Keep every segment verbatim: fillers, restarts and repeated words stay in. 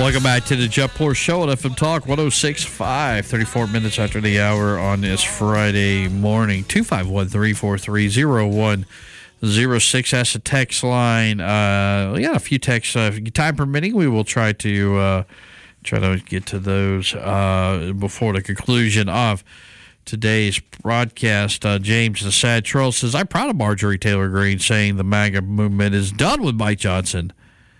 Welcome back to the Jeff Poor Show on F M Talk one oh six point five, thirty-four minutes after the hour on this Friday morning. two five one, three four three, zero one zero six. That's the text line. Uh, we got a few texts. Uh, time permitting, we will try to uh, try to get to those uh, before the conclusion of today's broadcast. Uh, James the Sad Troll says, I'm proud of Marjorie Taylor Greene saying the MAGA movement is done with Mike Johnson.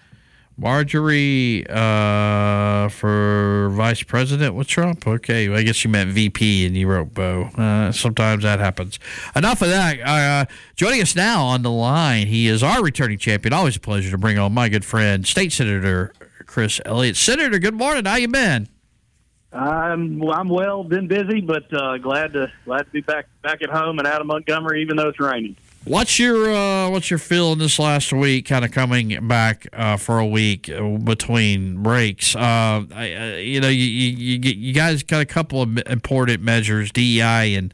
Marjorie uh, for vice president with Trump? Okay, I guess you meant V P and you wrote Bo. Uh, sometimes that happens. Enough of that. Uh, joining us now on the line, he is our returning champion. Always a pleasure to bring on my good friend, State Senator Chris Elliott. Senator, good morning. How you been? I'm well, I'm well, been busy, but uh, glad to glad to be back back at home and out of Montgomery, even though it's raining. What's your uh, what's your feeling this last week? Kind of coming back uh, for a week between breaks. Uh, I, uh, you know, you, you you guys got a couple of important measures, D E I and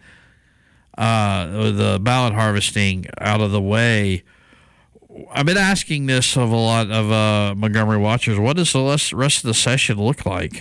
uh, the ballot harvesting out of the way. I've been asking this of a lot of uh, Montgomery watchers. What does the rest of the session look like?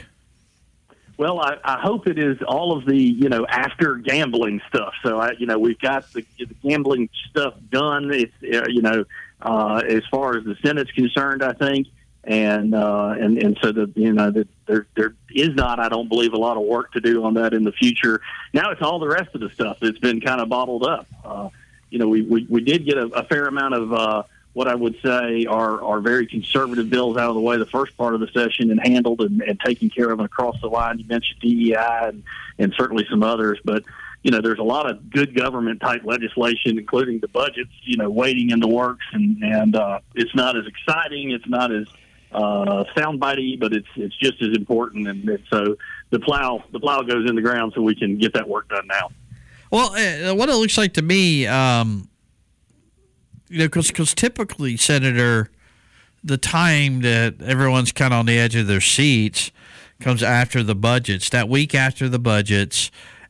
Well, I, I hope it is all of the, you know, after gambling stuff. So, I, you know, we've got the, the gambling stuff done. It's, uh, you know, uh, as far as the Senate's concerned, I think. And, uh, and, and so, the, you know, the, there, there is not, I don't believe, a lot of work to do on that in the future. Now it's all the rest of the stuff that's been kind of bottled up. Uh, you know, we, we, we did get a, a fair amount of, uh, what I would say are, are very conservative bills out of the way the first part of the session and handled and, and taken care of and across the line. You mentioned D E I and, and certainly some others, but, you know, there's a lot of good government type legislation, including the budgets, you know, waiting in the works, and, and uh, it's not as exciting, it's not as uh, soundbitey, but it's it's just as important, and it, so the plow the plow goes in the ground so we can get that work done now. Well, uh, what it looks like to me, um, you know, because typically, Senator, the time that everyone's kind of on the edge of their seats comes after the budgets, that week after the budgets,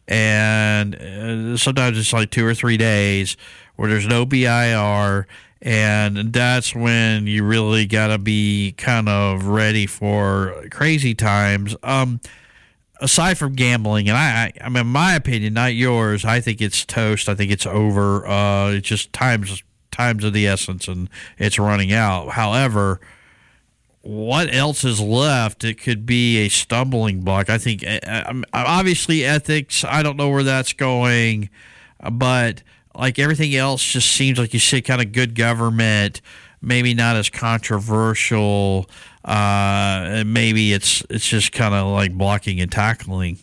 and uh, sometimes it's like two or three days where there's no B I R, and that's when you really got to be kind of ready for crazy times. Um, aside from gambling, and I, I mean, in my opinion, not yours, I think it's toast. I think it's over. Uh, it's just times. Times of the essence, and it's running out. However, what else is left? It could be a stumbling block. I think, obviously, ethics, I don't know where that's going, but like everything else just seems like you say kind of good government, maybe not as controversial, uh, and maybe it's it's just kind of like blocking and tackling.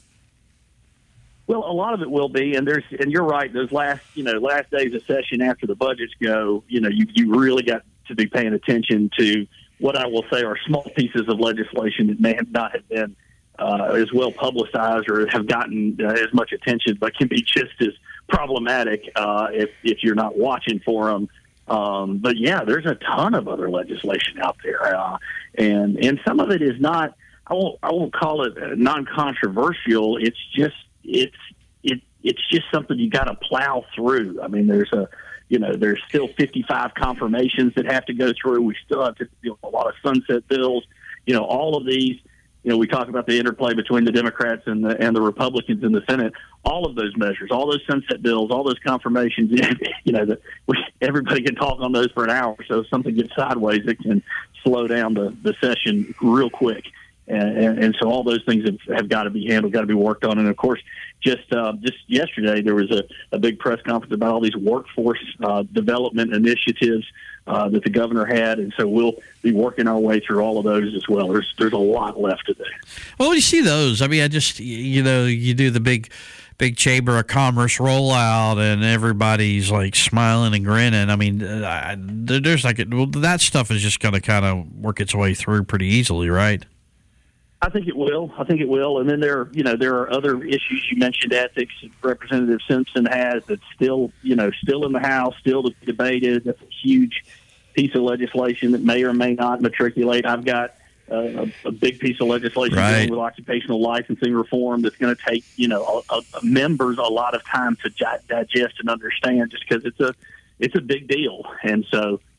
Well, a lot of it will be, and there's, and you're right. Those last, you know, last days of session after the budgets go, you know, you you really got to be paying attention to what I will say are small pieces of legislation that may have not have been uh, as well publicized or have gotten uh, as much attention, but can be just as problematic uh, if if you're not watching for them. Um, but yeah, there's a ton of other legislation out there, uh, and and some of it is not. I won't I won't call it non-controversial. It's just It's it it's just something you got to plow through. I mean, there's a you know there's still fifty-five confirmations that have to go through. We still have to deal with a lot of sunset bills. You know, all of these. You know, we talk about the interplay between the Democrats and the and the Republicans in the Senate. All of those measures, all those sunset bills, all those confirmations. You know, that we, everybody can talk on those for an hour. So if something gets sideways, it can slow down the, the session real quick. And, and, and so all those things have, have got to be handled, got to be worked on. And, of course, just uh, just yesterday there was a, a big press conference about all these workforce uh, development initiatives uh, that the governor had. And so we'll be working our way through all of those as well. There's there's a lot left to do. Well, when you see those, I mean, I just, you know, you do the big big Chamber of Commerce rollout and everybody's like smiling and grinning. I mean, I, there's like, well, that stuff is just going to kind of work its way through pretty easily, right? I think it will. I think it will. And then there, you know, there are other issues. You mentioned ethics. Representative Simpson has that's still, you know, still in the House, still to be debated. That's a huge piece of legislation that may or may not matriculate. I've got uh, a, a big piece of legislation right. dealing with occupational licensing reform that's going to take, you know, a, a members a lot of time to digest and understand, just because it's a it's a big deal. And so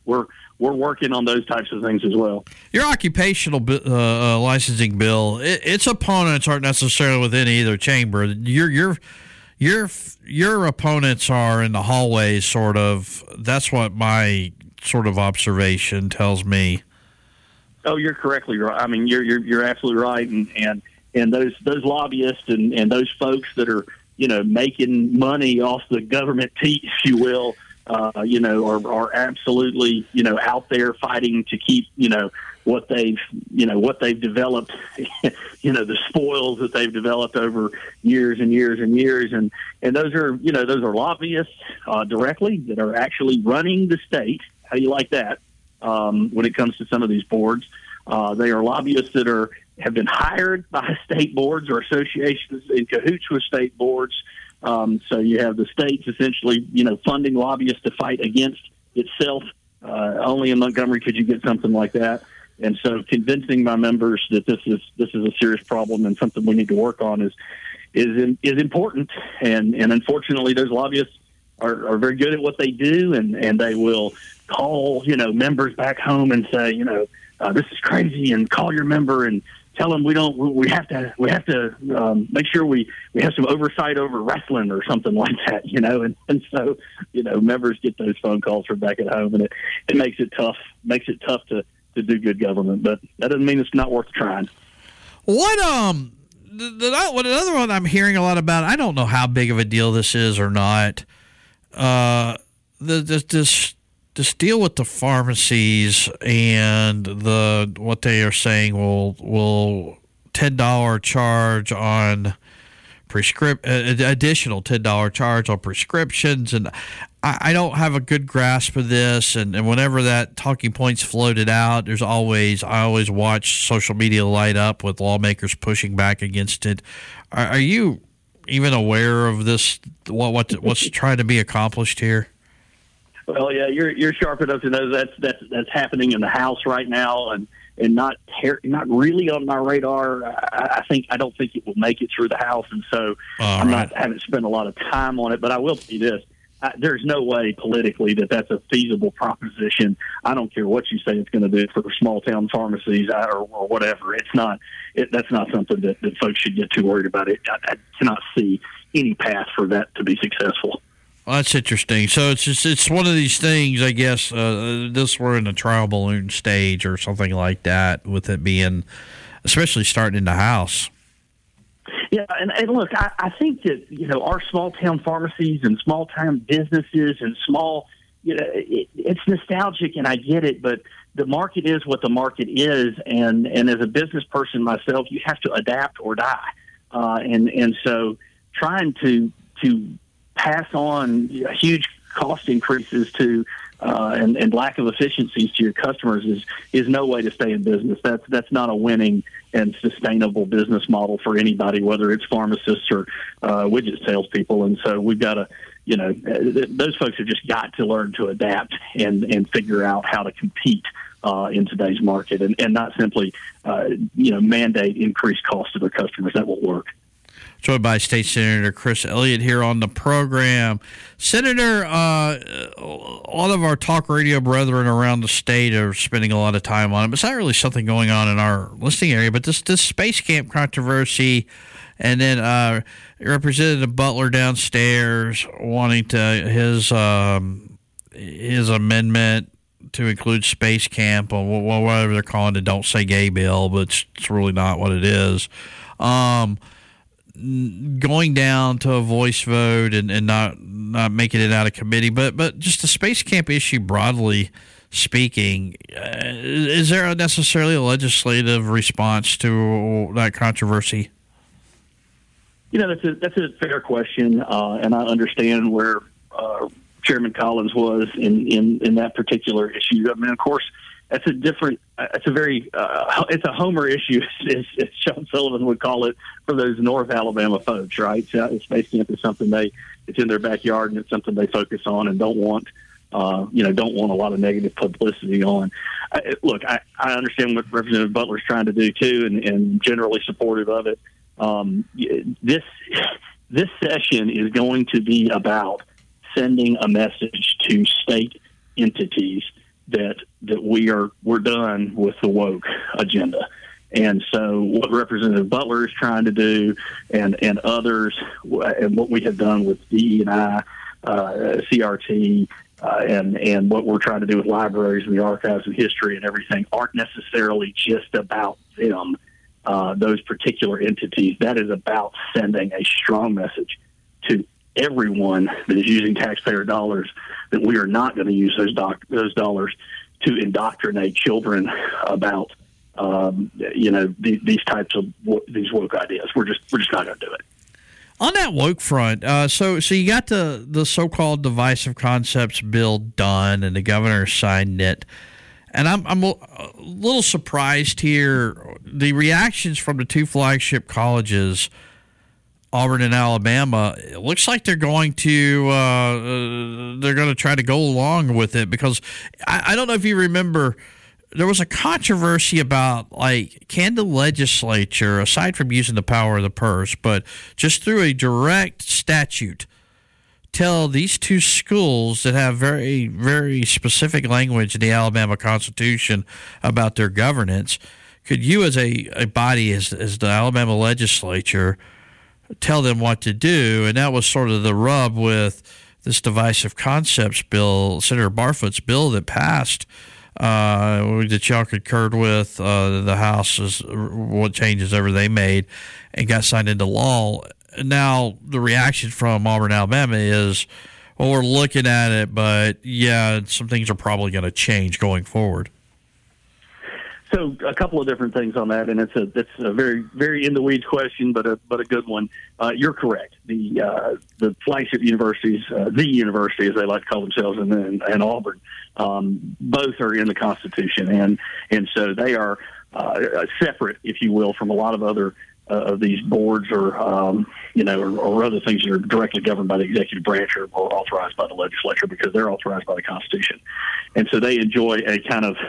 we're we're working on those types of things as well. Your occupational uh, uh, licensing bill, it, its opponents aren't necessarily within either chamber. Your your your your opponents are in the hallways, sort of. That's what my sort of observation tells me. Oh, you're correctly right. I mean, you're you're you're absolutely right, and and, and those those lobbyists and, and those folks that are, you know, making money off the government teat, if you will, uh, you know, are are absolutely, you know, out there fighting to keep, you know, what they've you know what they've developed, you know, the spoils that they've developed over years and years and years, and and those are you know those are lobbyists uh, directly that are actually running the state. How do you like that? Um, when it comes to some of these boards, uh, they are lobbyists that are have been hired by state boards or associations in cahoots with state boards. Um, so you have the states essentially, you know, funding lobbyists to fight against itself. Uh, only in Montgomery could you get something like that. And so convincing my members that this is this is a serious problem and something we need to work on is is is important. And and unfortunately, those lobbyists are, are very good at what they do, and, and they will call, you know, members back home and say, you know, uh, this is crazy, and call your member and tell them we don't, we have to, we have to um, make sure we, we have some oversight over wrestling or something like that, you know, and, and so, you know, members get those phone calls from back at home, and it, it makes it tough, makes it tough to, to do good government, but that doesn't mean it's not worth trying. What, um, the, the, what another one I'm hearing a lot about, I don't know how big of a deal this is or not, uh, the, the, this, this deal with the pharmacies and the what they are saying will will ten dollar charge on prescript uh, additional ten dollar charge on prescriptions, and I, I don't have a good grasp of this. And, and whenever that talking point's floated out, there's always I always watch social media light up with lawmakers pushing back against it. Are, are you even aware of this? What what what's trying to be accomplished here? Well, yeah, you're you're sharp enough to know that's that's that's happening in the House right now, and and not ter- not really on my radar. I, I think I don't think it will make it through the House, and so All I'm right. not I haven't spent a lot of time on it. But I will tell you this: I, there's no way politically that that's a feasible proposition. I don't care what you say it's going to do for small town pharmacies or, or whatever. It's not. It, that's not something that, that folks should get too worried about. It. I, I cannot see any path for that to be successful. Well, that's interesting. So it's just it's one of these things, I guess. Uh, this we're in a trial balloon stage or something like that, with it being, especially starting in the House. Yeah, and, and look, I, I think that you know our small town pharmacies and small town businesses and small, you know, it, it's nostalgic, and I get it, but the market is what the market is, and and as a business person myself, you have to adapt or die, uh, and and so trying to to pass on huge cost increases to uh, and, and lack of efficiencies to your customers is is no way to stay in business. That's that's not a winning and sustainable business model for anybody, whether it's pharmacists or uh, widget salespeople. And so we've got to, you know, those folks have just got to learn to adapt and, and figure out how to compete uh, in today's market, and, and not simply, uh, you know, mandate increased cost to their customers. That won't work. Joined by State Senator Chris Elliott here on the program. Senator, uh, a lot of our talk radio brethren around the state are spending a lot of time on it, but it's not really something going on in our listening area. But this, this space camp controversy, and then uh, Representative Butler downstairs wanting to his um, his amendment to include space camp, or whatever they're calling it, Don't Say Gay bill, but it's, it's really not what it is. Um going down to a voice vote and, and not not making it out of committee, but but just the space camp issue broadly speaking, uh, is there a necessarily a legislative response to that controversy? You know, that's a that's a fair question, uh, and I understand where uh, Chairman Collins was in, in, in that particular issue. I mean, of course, that's a different. Uh, it's a very. Uh, it's a Homer issue, as, as Sean Sullivan would call it, for those North Alabama folks, right? So space camp is something they. It's in their backyard, and it's something they focus on and don't want. Uh, you know, don't want a lot of negative publicity on. I, look, I, I understand what Representative Butler's trying to do too, and, and generally supportive of it. Um, this this session is going to be about sending a message to state entities that that we are we're done with the woke agenda. And so what Representative Butler is trying to do, and, and others, and what we have done with D E and I, uh, C R T, uh, and, and what we're trying to do with libraries and the archives and history and everything, aren't necessarily just about them, uh, those particular entities. That is about sending a strong message to everyone that is using taxpayer dollars that we are not going to use those, doc- those dollars to indoctrinate children about Um, you know, the, these types of these woke ideas. We're just we're just not going to do it. On that woke front, uh, so so you got the the so-called divisive concepts bill done, and the governor signed it. And I'm I'm a little surprised here. The reactions from the two flagship colleges, Auburn and Alabama, it looks like they're going to uh, they're going to try to go along with it, because I, I don't know if you remember. There was a controversy about, like, can the legislature, aside from using the power of the purse, but just through a direct statute, tell these two schools that have very, very specific language in the Alabama Constitution about their governance, could you as a, a body, as, as the Alabama legislature, tell them what to do? And that was sort of the rub with this divisive concepts bill, Senator Barfoot's bill that passed, Uh, that y'all concurred with, uh, the House, is what changes ever they made, and got signed into law. Now, the reaction from Auburn, Alabama is, well, we're looking at it, but yeah, some things are probably going to change going forward. So a couple of different things on that, and it's a it's a very very in the weeds question, but a but a good one. Uh, you're correct. The uh, the flagship universities, uh, the university as they like to call themselves, and and, and Auburn, um, both are in the Constitution, and and so they are uh, separate, if you will, from a lot of other uh, of these boards or um, you know or, or other things that are directly governed by the executive branch or, or authorized by the legislature, because they're authorized by the Constitution, and so they enjoy a kind of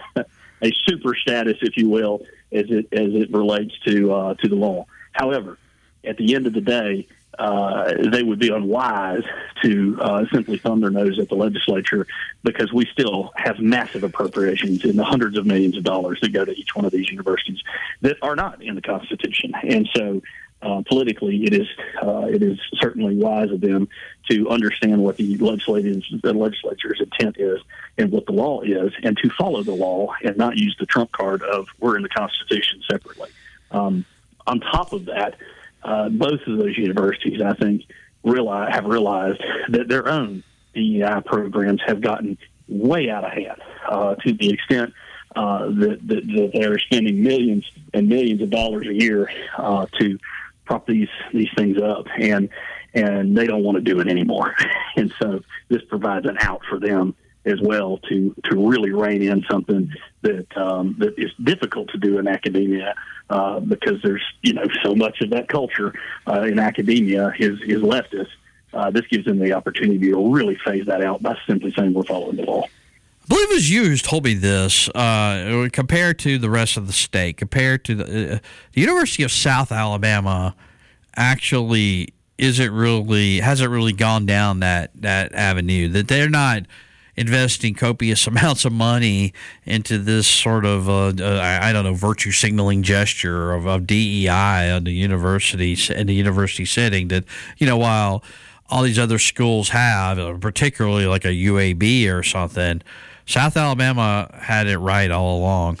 a super status, if you will, as it as it relates to uh, to the law. However, at the end of the day, uh, they would be unwise to uh, simply thumb their nose at the legislature, because we still have massive appropriations in the hundreds of millions of dollars that go to each one of these universities that are not in the Constitution. And so uh, politically, it is uh, it is certainly wise of them to understand what the legislative the legislature's intent is and what the law is, and to follow the law and not use the trump card of we're in the Constitution separately. Um, on top of that, uh, both of those universities, I think, realize, have realized that their own D E I programs have gotten way out of hand uh, to the extent uh, that, that, that they're spending millions and millions of dollars a year uh, to prop these these things up, and and they don't want to do it anymore. And so this provides an out for them as well to to really rein in something that um, that is difficult to do in academia, uh, because there's you know so much of that culture uh, in academia is is leftist. Uh, this gives them the opportunity to really phase that out by simply saying we're following the law. I believe it was you who told me this. Uh, compared to the rest of the state, compared to the, uh, the University of South Alabama, actually isn't really hasn't really gone down that that avenue. That they're not investing copious amounts of money into this sort of uh, uh, I don't know virtue signaling gesture of, of D E I on the university in the university setting. That you know while all these other schools have, particularly like a U A B or something, South Alabama had it right all along.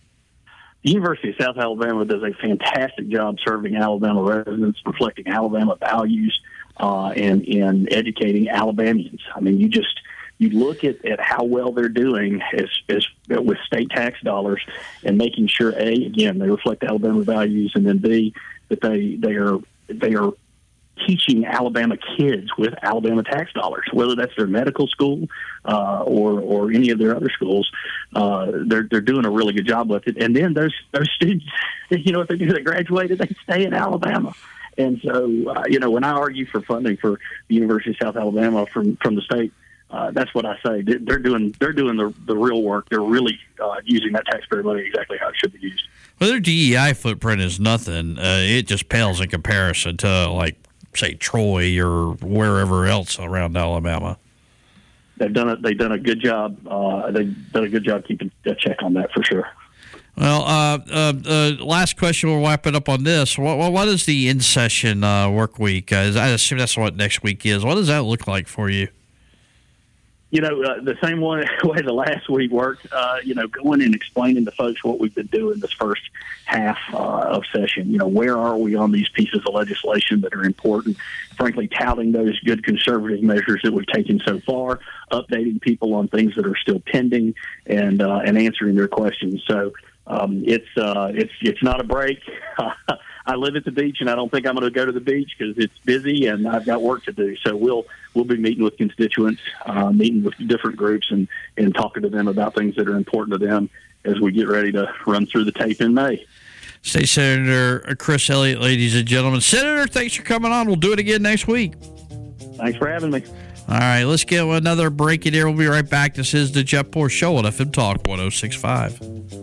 The University of South Alabama does a fantastic job serving Alabama residents, reflecting Alabama values, uh, and, and educating Alabamians. I mean, you just you look at, at how well they're doing as, as with state tax dollars, and making sure, A, again, they reflect Alabama values, and then B, that they they are they are teaching Alabama kids with Alabama tax dollars, whether that's their medical school uh, or or any of their other schools. Uh, they're they're doing a really good job with it. And then those those students, you know, if they do they graduated, they stay in Alabama. And so, uh, you know, when I argue for funding for the University of South Alabama from from the state, uh, that's what I say. They're doing they're doing the the real work. They're really uh, using that taxpayer money exactly how it should be used. Well, their D E I footprint is nothing. Uh, it just pales in comparison to, like, say, Troy or wherever else around Alabama. they've done a, they've done a good job. Uh, they've done a good job keeping a check on that for sure. Well, uh, uh, uh, last question. We'll wrap it up on this. What, what is the in-session uh, work week? Uh, I assume that's what next week is. What does that look like for you? You know, uh, the same one way the last week worked, uh, you know, going and explaining to folks what we've been doing this first half uh, of session. You know, where are we on these pieces of legislation that are important? Frankly, touting those good conservative measures that we've taken so far, updating people on things that are still pending, and uh, and answering their questions. So um, it's uh, it's it's not a break. I live at the beach, and I don't think I'm going to go to the beach because it's busy and I've got work to do. So we'll we'll be meeting with constituents, uh, meeting with different groups, and, and talking to them about things that are important to them as we get ready to run through the tape in May. State Senator Chris Elliott, ladies and gentlemen. Senator, thanks for coming on. We'll do it again next week. Thanks for having me. All right, let's get another break in here. We'll be right back. This is the Jeff Poor Show on F M Talk one oh six point five.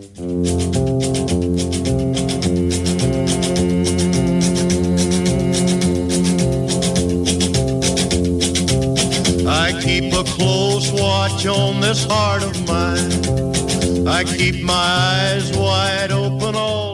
I keep a close watch on this heart of mine. I keep my eyes wide open all